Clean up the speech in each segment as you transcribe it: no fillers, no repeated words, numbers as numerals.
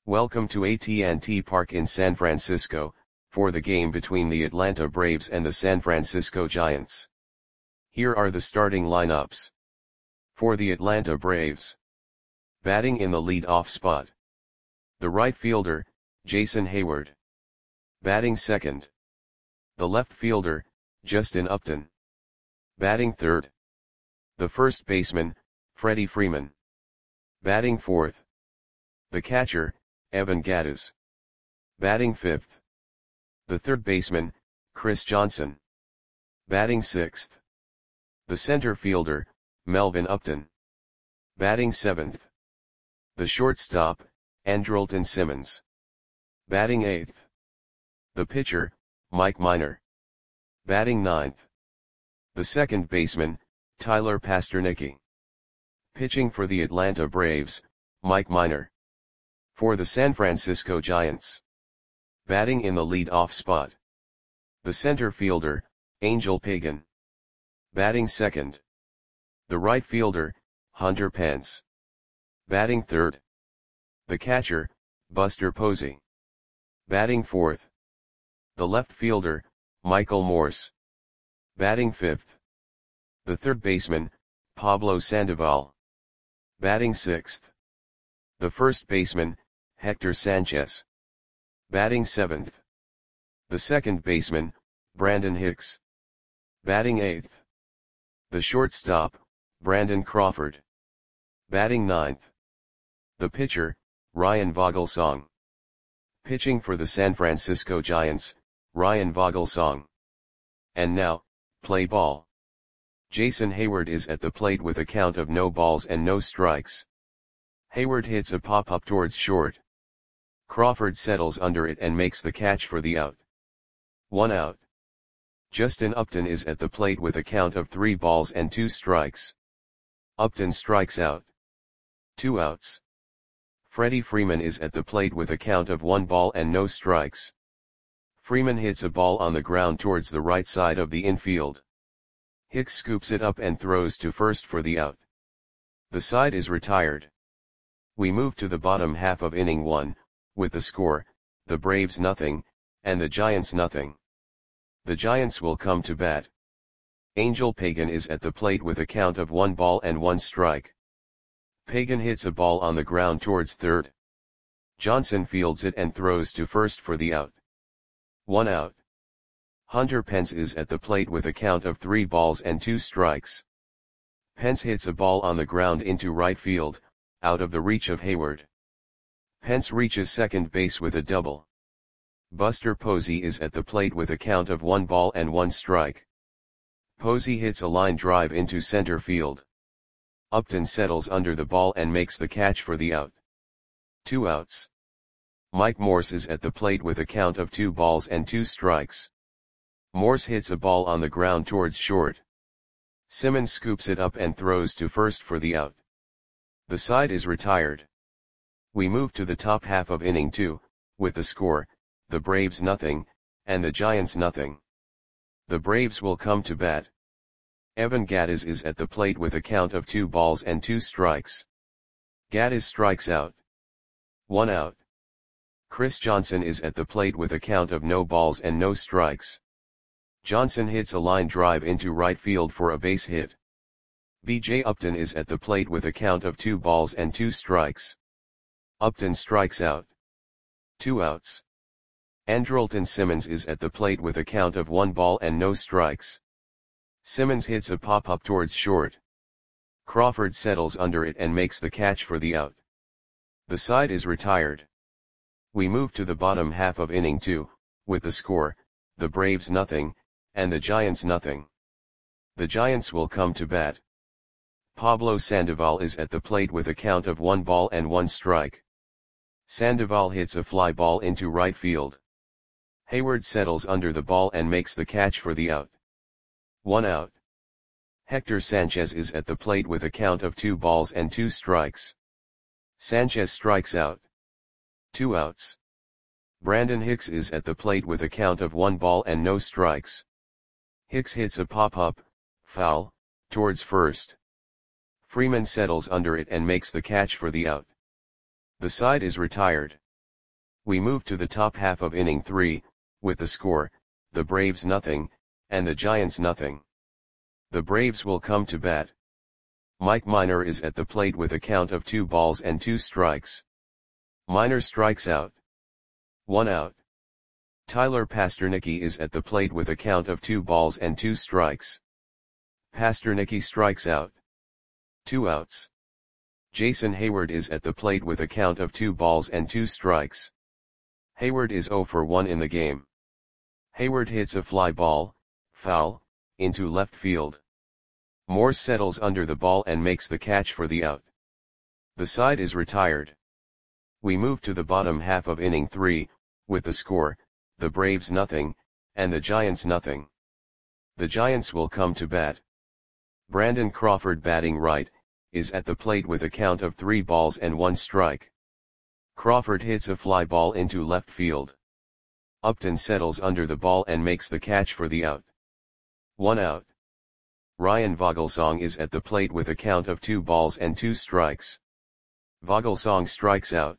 Welcome to AT&T Park in San Francisco, for the game between the Atlanta Braves and the San Francisco Giants. Here are the starting lineups. For the Atlanta Braves. Batting in the lead-off spot. The right fielder, Jason Heyward. Batting second. The left fielder, Justin Upton. Batting third. The first baseman, Freddie Freeman. Batting fourth. The catcher, Evan Gattis. Batting fifth. The third baseman, Chris Johnson. Batting sixth. The center fielder, Melvin Upton. Batting seventh. The shortstop, Andrelton Simmons. Batting eighth. The pitcher, Mike Minor. Batting ninth. The second baseman, Tyler Pastornicky. Pitching for the Atlanta Braves, Mike Minor. For the San Francisco Giants. Batting in the lead-off spot. The center fielder, Angel Pagan. Batting second. The right fielder, Hunter Pence. Batting third. The catcher, Buster Posey. Batting fourth. The left fielder, Michael Morse. Batting fifth. The third baseman, Pablo Sandoval. Batting sixth. The first baseman, Hector Sanchez. Batting seventh. The second baseman, Brandon Hicks. Batting eighth. The shortstop, Brandon Crawford. Batting ninth. The pitcher, Ryan Vogelsong. Pitching for the San Francisco Giants, Ryan Vogelsong. And now, play ball. Jason Heyward is at the plate with a count of no balls and no strikes. Heyward hits a pop-up towards short. Crawford settles under it and makes the catch for the out. 1 out. Justin Upton is at the plate with a count of 3 balls and 2 strikes. Upton strikes out. 2 outs. Freddie Freeman is at the plate with a count of 1 ball and no strikes. Freeman hits a ball on the ground towards the right side of the infield. Hicks scoops it up and throws to first for the out. The side is retired. We move to the bottom half of inning 1, with the score, the Braves nothing, and the Giants nothing. The Giants will come to bat. Angel Pagan is at the plate with a count of 1 ball and 1 strike. Pagan hits a ball on the ground towards third. Johnson fields it and throws to first for the out. 1 out. Hunter Pence is at the plate with a count of 3 balls and 2 strikes. Pence hits a ball on the ground into right field, out of the reach of Heyward. Pence reaches second base with a double. Buster Posey is at the plate with a count of 1 ball and 1 strike. Posey hits a line drive into center field. Upton settles under the ball and makes the catch for the out. 2 outs. Mike Morse is at the plate with a count of 2 balls and 2 strikes. Morse hits a ball on the ground towards short. Simmons scoops it up and throws to first for the out. The side is retired. We move to the top half of inning 2, with the score, the Braves nothing, and the Giants nothing. The Braves will come to bat. Evan Gattis is at the plate with a count of 2 balls and 2 strikes. Gattis strikes out. 1 out. Chris Johnson is at the plate with a count of no balls and no strikes. Johnson hits a line drive into right field for a base hit. B.J. Upton is at the plate with a count of 2 balls and 2 strikes. Upton strikes out. 2 outs. Andrelton Simmons is at the plate with a count of 1 ball and no strikes. Simmons hits a pop-up towards short. Crawford settles under it and makes the catch for the out. The side is retired. We move to the bottom half of inning 2, with the score, the Braves nothing, and the Giants nothing. The Giants will come to bat. Pablo Sandoval is at the plate with a count of 1 ball and 1 strike. Sandoval hits a fly ball into right field. Heyward settles under the ball and makes the catch for the out. 1 out. Hector Sanchez is at the plate with a count of 2 balls and 2 strikes. Sanchez strikes out. 2 outs. Brandon Hicks is at the plate with a count of 1 ball and no strikes. Hicks hits a pop-up, foul, towards first. Freeman settles under it and makes the catch for the out. The side is retired. We move to the top half of inning 3, with the score, the Braves nothing, and the Giants nothing. The Braves will come to bat. Mike Minor is at the plate with a count of 2 balls and 2 strikes. Minor strikes out. 1 out. Tyler Pastornicky is at the plate with a count of 2 balls and 2 strikes. Pastornicky strikes out. 2 outs. Jason Heyward is at the plate with a count of 2 balls and 2 strikes. Heyward is 0 for 1 in the game. Heyward hits a fly ball, foul, into left field. Morse settles under the ball and makes the catch for the out. The side is retired. We move to the bottom half of inning 3, with the score, the Braves nothing, and the Giants nothing. The Giants will come to bat. Brandon Crawford, batting right, is at the plate with a count of 3 balls and 1 strike. Crawford hits a fly ball into left field. Upton settles under the ball and makes the catch for the out. 1 out. Ryan Vogelsong is at the plate with a count of 2 balls and 2 strikes. Vogelsong strikes out.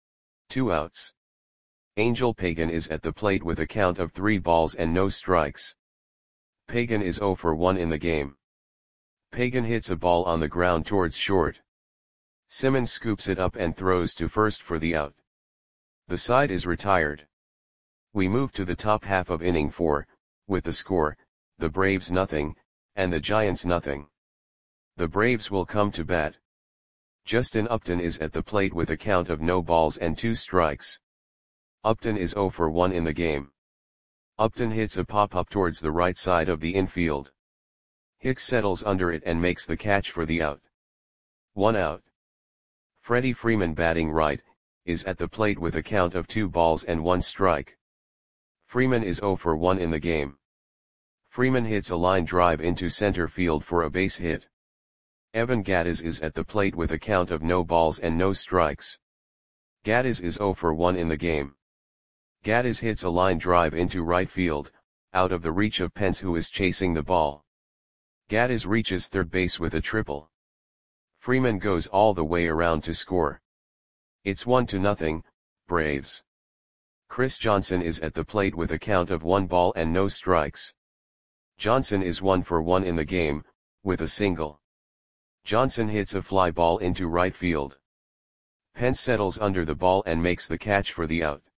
2 outs. Angel Pagan is at the plate with a count of 3 balls and no strikes. Pagan is 0 for 1 in the game. Pagan hits a ball on the ground towards short. Simmons scoops it up and throws to first for the out. The side is retired. We move to the top half of inning 4, with the score, the Braves nothing, and the Giants nothing. The Braves will come to bat. Justin Upton is at the plate with a count of no balls and 2 strikes. Upton is 0 for 1 in the game. Upton hits a pop-up towards the right side of the infield. Hicks settles under it and makes the catch for the out. 1 out. Freddie Freeman, batting right, is at the plate with a count of 2 balls and 1 strike. Freeman is 0 for 1 in the game. Freeman hits a line drive into center field for a base hit. Evan Gattis is at the plate with a count of no balls and no strikes. Gattis is 0 for 1 in the game. Gattis hits a line drive into right field, out of the reach of Pence, who is chasing the ball. Gattis reaches third base with a triple. Freeman goes all the way around to score. It's 1-0, Braves. Chris Johnson is at the plate with a count of 1 ball and no strikes. Johnson is 1 for 1 in the game, with a single. Johnson hits a fly ball into right field. Pence settles under the ball and makes the catch for the out.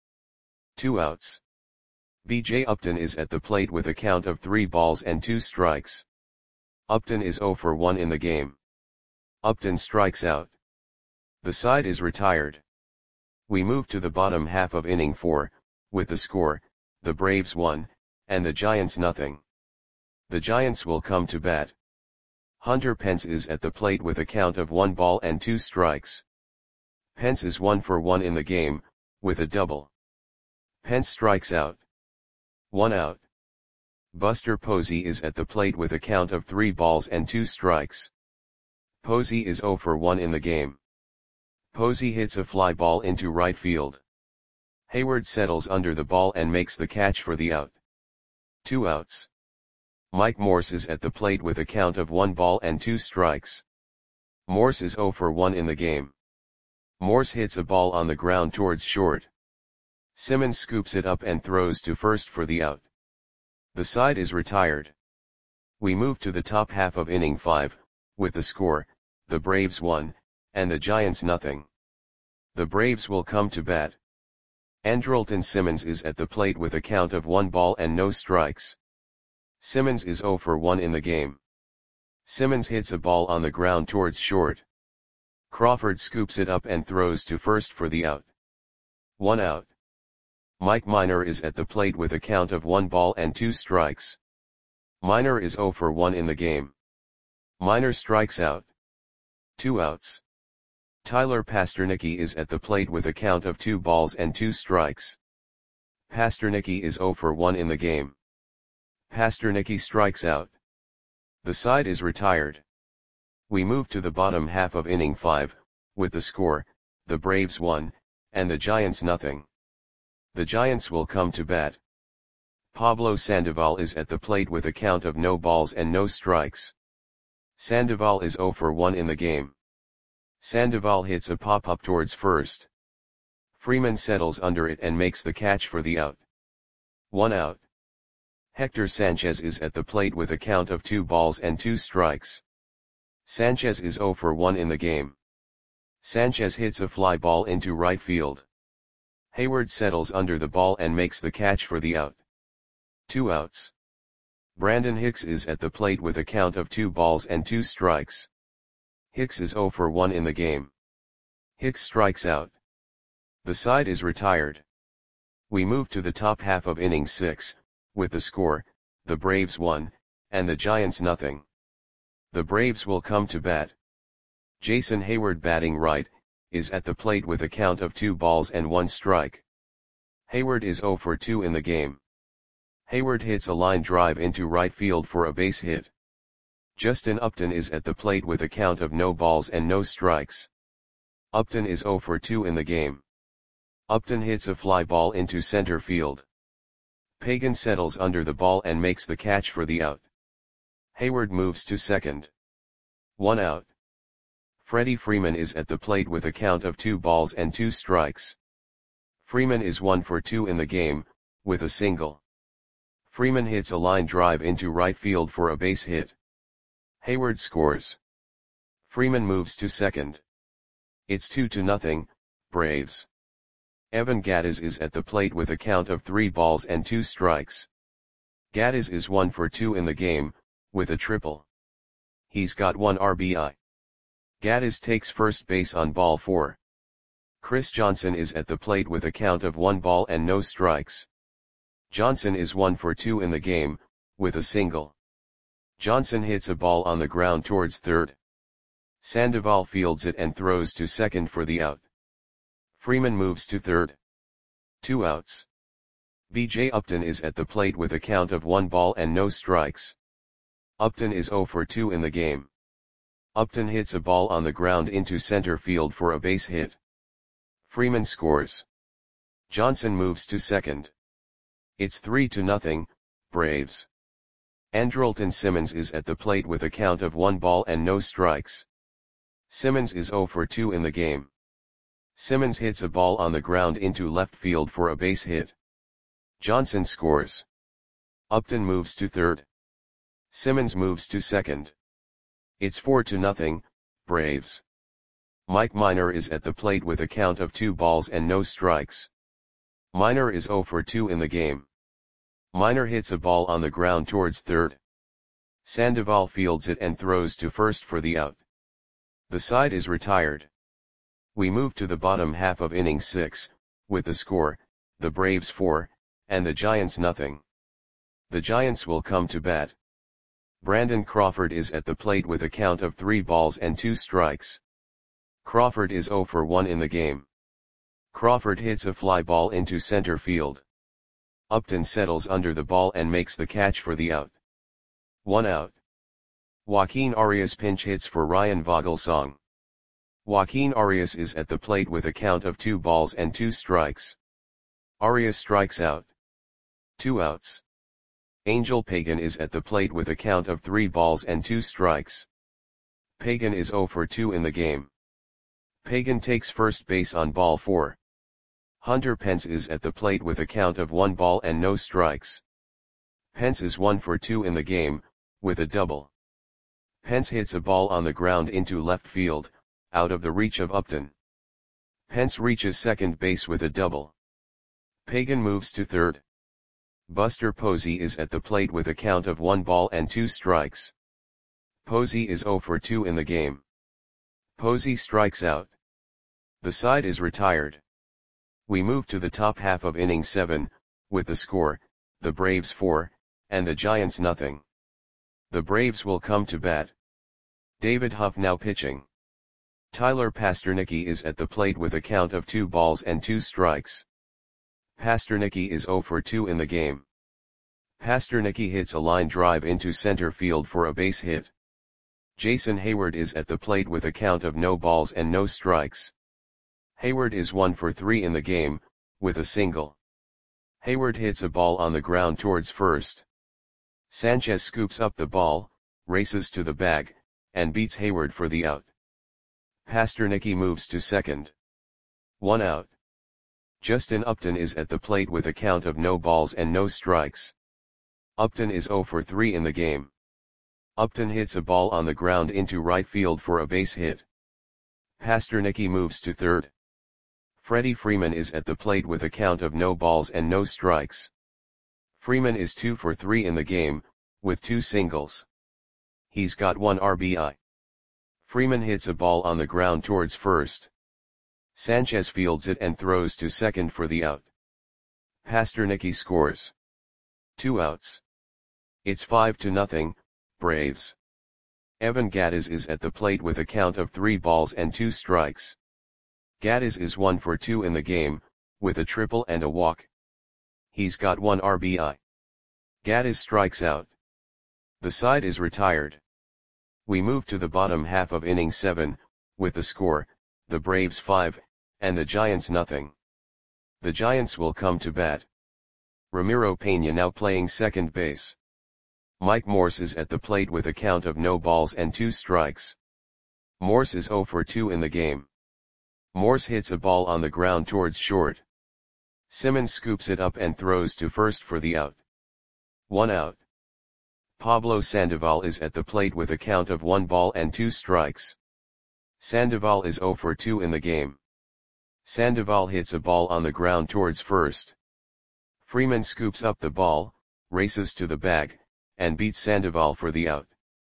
2 outs. B.J. Upton is at the plate with a count of 3 balls and 2 strikes. Upton is 0 for 1 in the game. Upton strikes out. The side is retired. We move to the bottom half of inning 4, with the score, the Braves 1, and the Giants nothing. The Giants will come to bat. Hunter Pence is at the plate with a count of 1 ball and 2 strikes. Pence is 1 for 1 in the game, with a double. Pence strikes out. 1 out. Buster Posey is at the plate with a count of 3 balls and 2 strikes. Posey is 0 for 1 in the game. Posey hits a fly ball into right field. Heyward settles under the ball and makes the catch for the out. 2 outs. Mike Morse is at the plate with a count of 1 ball and 2 strikes. Morse is 0 for 1 in the game. Morse hits a ball on the ground towards short. Simmons scoops it up and throws to first for the out. The side is retired. We move to the top half of inning 5, with the score, the Braves 1, and the Giants nothing. The Braves will come to bat. Andrelton Simmons is at the plate with a count of 1 ball and no strikes. Simmons is 0 for 1 in the game. Simmons hits a ball on the ground towards short. Crawford scoops it up and throws to first for the out. 1 out. Mike Minor is at the plate with a count of 1 ball and 2 strikes. Minor is 0 for 1 in the game. Minor strikes out. 2 outs. Tyler Pastornicky is at the plate with a count of 2 balls and 2 strikes. Pastornicky is 0 for 1 in the game. Pastornicky strikes out. The side is retired. We move to the bottom half of inning 5, with the score, the Braves 1, and the Giants nothing. The Giants will come to bat. Pablo Sandoval is at the plate with a count of no balls and no strikes. Sandoval is 0 for 1 in the game. Sandoval hits a pop-up towards first. Freeman settles under it and makes the catch for the out. 1 out. Hector Sanchez is at the plate with a count of 2 balls and 2 strikes. Sanchez is 0 for 1 in the game. Sanchez hits a fly ball into right field. Hayward settles under the ball and makes the catch for the out. 2 outs. Brandon Hicks is at the plate with a count of 2 balls and 2 strikes. Hicks is 0 for 1 in the game. Hicks strikes out. The side is retired. We move to the top half of inning 6, with the score, the Braves 1, and the Giants nothing. The Braves will come to bat. Jason Hayward, batting right, is at the plate with a count of 2 balls and 1 strike. Hayward is 0 for 2 in the game. Hayward hits a line drive into right field for a base hit. Justin Upton is at the plate with a count of no balls and no strikes. Upton is 0 for 2 in the game. Upton hits a fly ball into center field. Pagan settles under the ball and makes the catch for the out. Hayward moves to second. 1 out. Freddie Freeman is at the plate with a count of 2 balls and 2 strikes. Freeman is 1 for 2 in the game, with a single. Freeman hits a line drive into right field for a base hit. Hayward scores. Freeman moves to second. It's 2-0, Braves. Evan Gattis is at the plate with a count of 3 balls and 2 strikes. Gattis is 1 for 2 in the game, with a triple. He's got 1 RBI. Gattis takes first base on ball 4. Chris Johnson is at the plate with a count of 1 ball and no strikes. Johnson is 1 for 2 in the game, with a single. Johnson hits a ball on the ground towards third. Sandoval fields it and throws to second for the out. Freeman moves to third. 2 outs. B.J. Upton is at the plate with a count of 1 ball and no strikes. Upton is 0 for 2 in the game. Upton hits a ball on the ground into center field for a base hit. Freeman scores. Johnson moves to second. It's 3-0, Braves. Andrelton Simmons is at the plate with a count of 1 ball and no strikes. Simmons is 0 for 2 in the game. Simmons hits a ball on the ground into left field for a base hit. Johnson scores. Upton moves to third. Simmons moves to second. It's 4-0, Braves. Mike Minor is at the plate with a count of 2 balls and no strikes. Minor is 0 for 2 in the game. Minor hits a ball on the ground towards third. Sandoval fields it and throws to first for the out. The side is retired. We move to the bottom half of inning 6, with the score, the Braves 4, and the Giants nothing. The Giants will come to bat. Brandon Crawford is at the plate with a count of 3 balls and 2 strikes. Crawford is 0 for 1 in the game. Crawford hits a fly ball into center field. Upton settles under the ball and makes the catch for the out. 1 out. Joaquin Arias pinch hits for Ryan Vogelsong. Joaquin Arias is at the plate with a count of 2 balls and 2 strikes. Arias strikes out. 2 outs. Angel Pagan is at the plate with a count of 3 balls and 2 strikes. Pagan is 0 for 2 in the game. Pagan takes first base on ball 4. Hunter Pence is at the plate with a count of 1 ball and no strikes. Pence is 1 for 2 in the game, with a double. Pence hits a ball on the ground into left field, out of the reach of Upton. Pence reaches second base with a double. Pagan moves to third. Buster Posey is at the plate with a count of 1 ball and 2 strikes. Posey is 0 for 2 in the game. Posey strikes out. The side is retired. We move to the top half of inning 7, with the score, the Braves 4, and the Giants nothing. The Braves will come to bat. David Huff now pitching. Tyler Pastornicky is at the plate with a count of 2 balls and 2 strikes. Pastornicky is 0 for 2 in the game. Pastornicky hits a line drive into center field for a base hit. Jason Hayward is at the plate with a count of no balls and no strikes. Hayward is 1 for 3 in the game, with a single. Hayward hits a ball on the ground towards first. Sanchez scoops up the ball, races to the bag, and beats Hayward for the out. Pastornicky moves to second. 1 out. Justin Upton is at the plate with a count of no balls and no strikes. Upton is 0 for 3 in the game. Upton hits a ball on the ground into right field for a base hit. Pastornicky moves to third. Freddie Freeman is at the plate with a count of no balls and no strikes. Freeman is 2 for 3 in the game, with 2 singles. He's got 1 RBI. Freeman hits a ball on the ground towards first. Sanchez fields it and throws to second for the out. Pastornicky scores. 2 outs. It's 5-0, Braves. Evan Gattis is at the plate with a count of 3 balls and 2 strikes. Gattis is 1 for 2 in the game, with a triple and a walk. He's got 1 RBI. Gattis strikes out. The side is retired. We move to the bottom half of inning 7, with the score, the Braves 5, and the Giants nothing. The Giants will come to bat. Ramiro Peña now playing second base. Mike Morse is at the plate with a count of no balls and 2 strikes. Morse is 0 for 2 in the game. Morse hits a ball on the ground towards short. Simmons scoops it up and throws to first for the out. 1 out. Pablo Sandoval is at the plate with a count of 1 ball and 2 strikes. Sandoval is 0 for 2 in the game. Sandoval hits a ball on the ground towards first. Freeman scoops up the ball, races to the bag, and beats Sandoval for the out.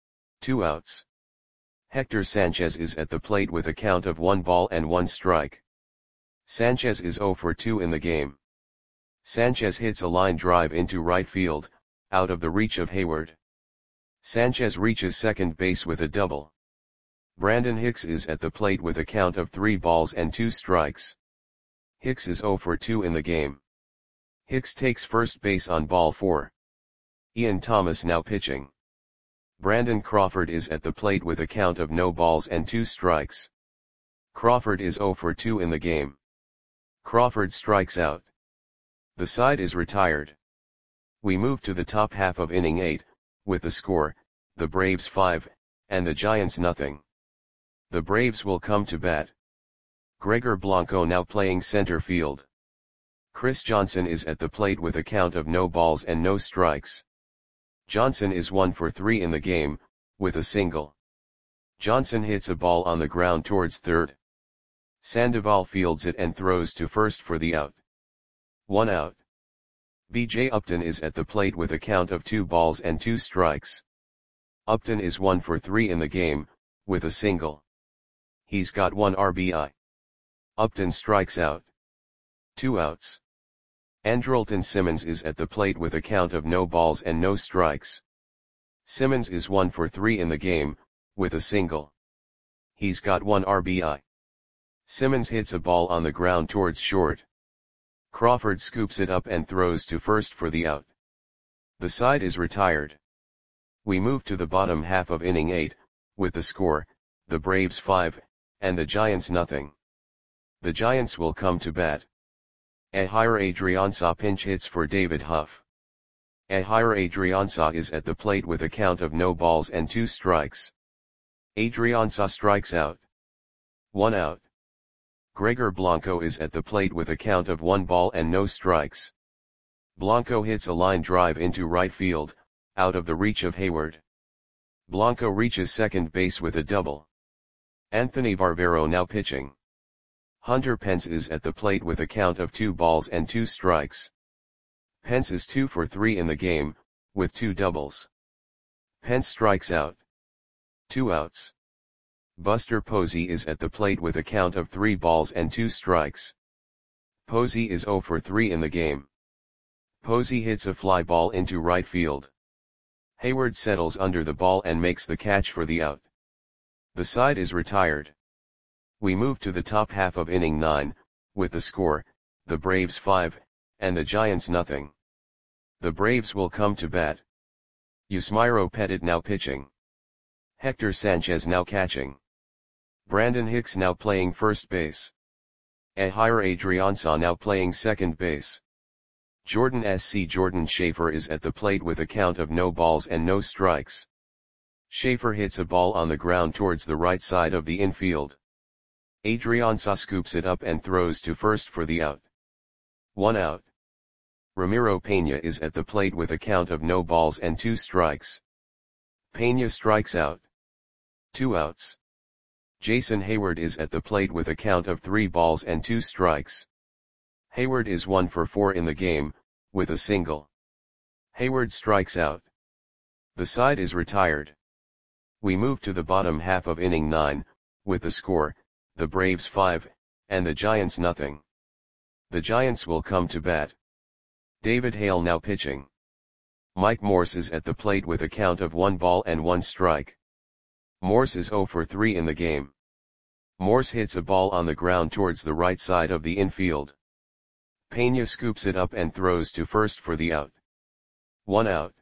2 outs. Hector Sanchez is at the plate with a count of 1 ball and 1 strike. Sanchez is 0 for 2 in the game. Sanchez hits a line drive into right field, out of the reach of Hayward. Sanchez reaches second base with a double. Brandon Hicks is at the plate with a count of 3 balls and 2 strikes. Hicks is 0 for 2 in the game. Hicks takes first base on ball 4. Ian Thomas now pitching. Brandon Crawford is at the plate with a count of no balls and 2 strikes. Crawford is 0 for 2 in the game. Crawford strikes out. The side is retired. We move to the top half of inning 8, with the score, the Braves 5, and the Giants nothing. The Braves will come to bat. Gregor Blanco now playing center field. Chris Johnson is at the plate with a count of no balls and no strikes. Johnson is 1 for 3 in the game, with a single. Johnson hits a ball on the ground towards third. Sandoval fields it and throws to first for the out. 1 out. B.J. Upton is at the plate with a count of 2 balls and 2 strikes. Upton is 1 for 3 in the game, with a single. He's got 1 RBI. Upton strikes out. 2 outs. Andrelton Simmons is at the plate with a count of no balls and no strikes. Simmons is 1 for 3 in the game, with a single. He's got 1 RBI. Simmons hits a ball on the ground towards short. Crawford scoops it up and throws to first for the out. The side is retired. We move to the bottom half of inning 8, with the score, the Braves 5, and the Giants nothing. The Giants will come to bat. Ehire Adrianza pinch hits for David Huff. Ehire Adrianza is at the plate with a count of no balls and 2 strikes. Adrianza strikes out. 1 out. Gregor Blanco is at the plate with a count of 1 ball and no strikes. Blanco hits a line drive into right field, out of the reach of Hayward. Blanco reaches second base with a double. Anthony Barbero now pitching. Hunter Pence is at the plate with a count of 2 balls and 2 strikes. Pence is 2 for 3 in the game, with 2 doubles. Pence strikes out. 2 outs. Buster Posey is at the plate with a count of 3 balls and 2 strikes. Posey is 0 for 3 in the game. Posey hits a fly ball into right field. Hayward settles under the ball and makes the catch for the out. The side is retired. We move to the top half of inning 9, with the score, the Braves 5, and the Giants nothing. The Braves will come to bat. Yusmeiro Petit now pitching. Hector Sanchez now catching. Brandon Hicks now playing first base. Ehire Adrianza now playing second base. Jordan Schaefer is at the plate with a count of no balls and no strikes. Schaefer hits a ball on the ground towards the right side of the infield. Adrianza scoops it up and throws to first for the out. 1 out. Ramiro Peña is at the plate with a count of no balls and 2 strikes. Peña strikes out. 2 outs. Jason Hayward is at the plate with a count of 3 balls and 2 strikes. Hayward is 1 for 4 in the game, with a single. Hayward strikes out. The side is retired. We move to the bottom half of inning 9, with the score, the Braves 5, and the Giants nothing. The Giants will come to bat. David Hale now pitching. Mike Morse is at the plate with a count of 1 ball and 1 strike. Morse is 0 for 3 in the game. Morse hits a ball on the ground towards the right side of the infield. Peña scoops it up and throws to first for the out. 1 out.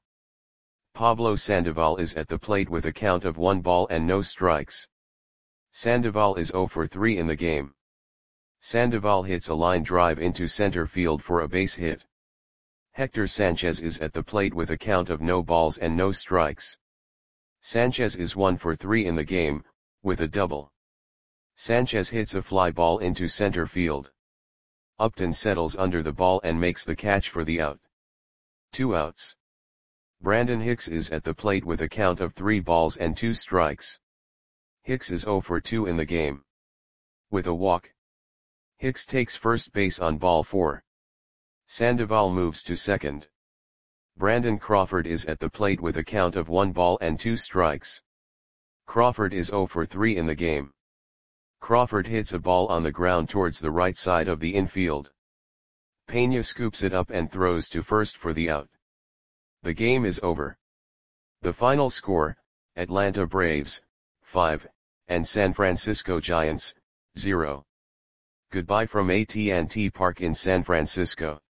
Pablo Sandoval is at the plate with a count of 1 ball and no strikes. Sandoval is 0 for 3 in the game. Sandoval hits a line drive into center field for a base hit. Hector Sanchez is at the plate with a count of no balls and no strikes. Sanchez is 1 for 3 in the game, with a double. Sanchez hits a fly ball into center field. Upton settles under the ball and makes the catch for the out. 2 outs. Brandon Hicks is at the plate with a count of 3 balls and 2 strikes. Hicks is 0 for 2 in the game. With a walk. Hicks takes first base on ball 4. Sandoval moves to second. Brandon Crawford is at the plate with a count of 1 ball and 2 strikes. Crawford is 0 for 3 in the game. Crawford hits a ball on the ground towards the right side of the infield. Peña scoops it up and throws to first for the out. The game is over. The final score, Atlanta Braves, 5, and San Francisco Giants, 0. Goodbye from AT&T Park in San Francisco.